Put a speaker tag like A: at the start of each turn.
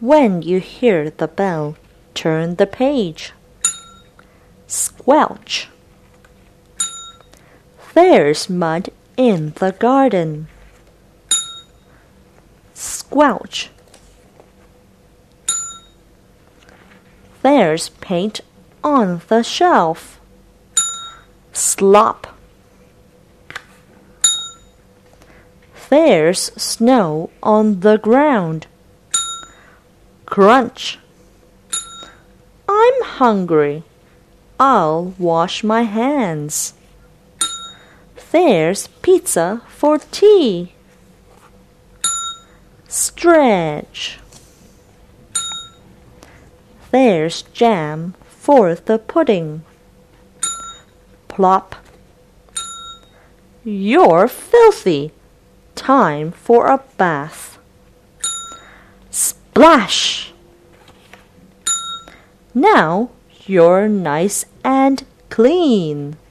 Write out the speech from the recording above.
A: When you hear the bell, turn the page. Squelch. There's mud in the garden. Squelch. There's paint on the shelf. Slop. There's snow on the ground. Crunch. I'm hungry. I'll wash my hands. There's pizza for tea. Stretch. There's jam for the pudding. Plop. You're filthy. Time for a bath. Splash. Now you're nice and clean.